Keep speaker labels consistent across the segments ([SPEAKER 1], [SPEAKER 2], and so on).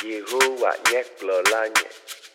[SPEAKER 1] Yehovah Nyeklolanye.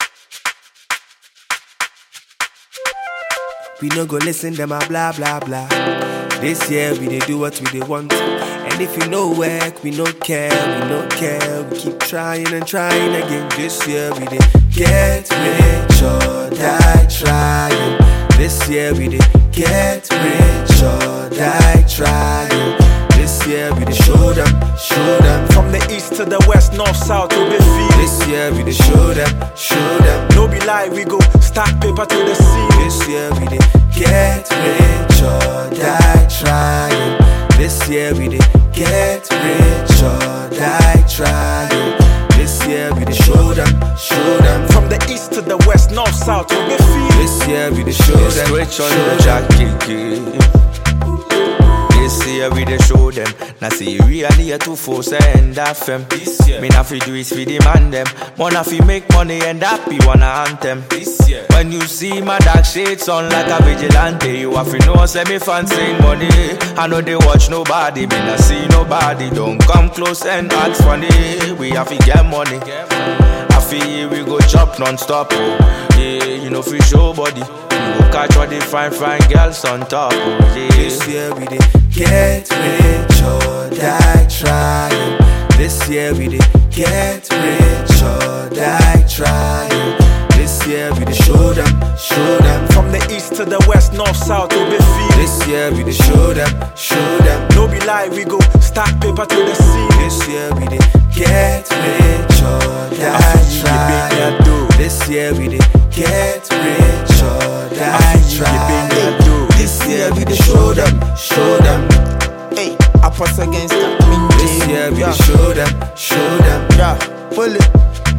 [SPEAKER 2] We no go listen them a blah blah blah. This year we dey do what we dey want. And if you no work, we no care, we no care. We keep trying and trying again. This year we dey get rich or die trying. This year we dey get rich or die trying. This year we dey show them.
[SPEAKER 3] From the east to the west, north, south, we be feeling.
[SPEAKER 2] This year we dey show them.
[SPEAKER 3] No be lie, we go stack paper to the sea.
[SPEAKER 2] This year we dey get rich or die trying. This year we dey get rich or die trying. This year we dey show them.
[SPEAKER 3] From the east to the west, north, south, we be feeling.
[SPEAKER 2] This year we dey show them.
[SPEAKER 4] Switch on the jacket. This year we dey show them. Now see really a 2-4 and that fem. Me na fi do it fi demand them. Wanna fi make money and that be wanna anthem. This year. When you see my dark shades on like a vigilante, you have to know say me fancy money. I know they watch nobody, me not see nobody. Don't come close and ask funny. We have to get money. I feel we go chop non-stop. Oh. Yeah, you know fi show body. We go catch all the fine girls on top. Oh. Yeah.
[SPEAKER 2] This year we dey get rich or die trying. This year we dey get rich or die trying. This year we dey show them.
[SPEAKER 3] From the east to the west, north, south, we be feeling.
[SPEAKER 2] This year we dey show them.
[SPEAKER 3] No be lie, we go stack paper to the sea.
[SPEAKER 2] This year we dey get rich or die trying. This year we dey get rich or die trying. This year we dey show them.
[SPEAKER 5] Hey, I press against that.
[SPEAKER 2] This year we dey show them.
[SPEAKER 5] Yeah, pull it.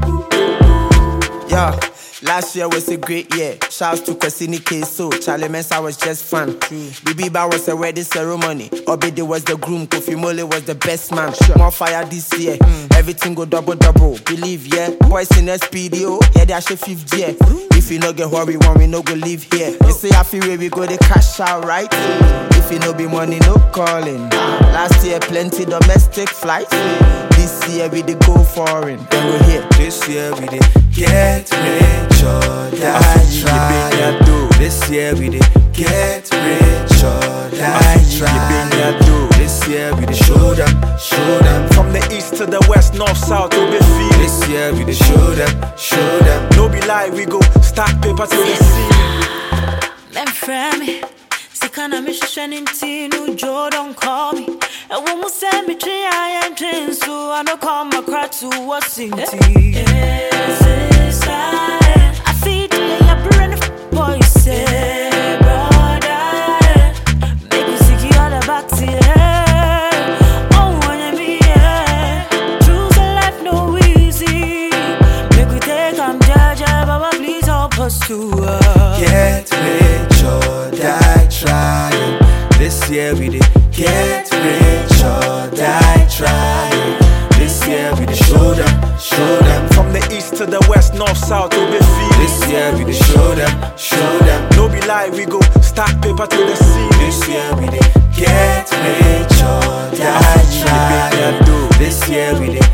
[SPEAKER 5] Yeah, last year was a great year. Shouts to Kwesini K-So. Charlie Mensa was just fun. Bibi Ba was a wedding ceremony. Obede was the groom. Kofi Mole was the best man. More fire this year. Everything go double. Believe, yeah. Boys in SPDO. Yeah, they are 5th year. If you no get what we want, we no go live here. You say I feel where we go, they cash out, right? If you no be money, no calling. Last year, plenty domestic flights. This year, we dey go foreign. Then we here.
[SPEAKER 2] This year we dey get rich or die trying. This year we dey get rich or die trying. This year we dey show them.
[SPEAKER 3] From the east to the west, north, south, we be feeling.
[SPEAKER 2] This year we dey show them.
[SPEAKER 3] No be lie, we go stack paper to the sea.
[SPEAKER 6] Them friend me. Sikana me shishani ntinu Joe don't call me. And when we send me tree I am trained so I don't come across to what's in tea. I feed the your brain boy say brother. Make me sick all the back to you. Oh wanna be choose a life no easy. Make we take judge Baba please help us to
[SPEAKER 2] get rich or die trying. This year we dey get rich or die trying. This year we dey show them.
[SPEAKER 3] From the east to the west, north, south, we be feeling.
[SPEAKER 2] This year we dey show them.
[SPEAKER 3] No be lie, we go stack paper to the sea.
[SPEAKER 2] This year we dey get rich or die trying. This year we dey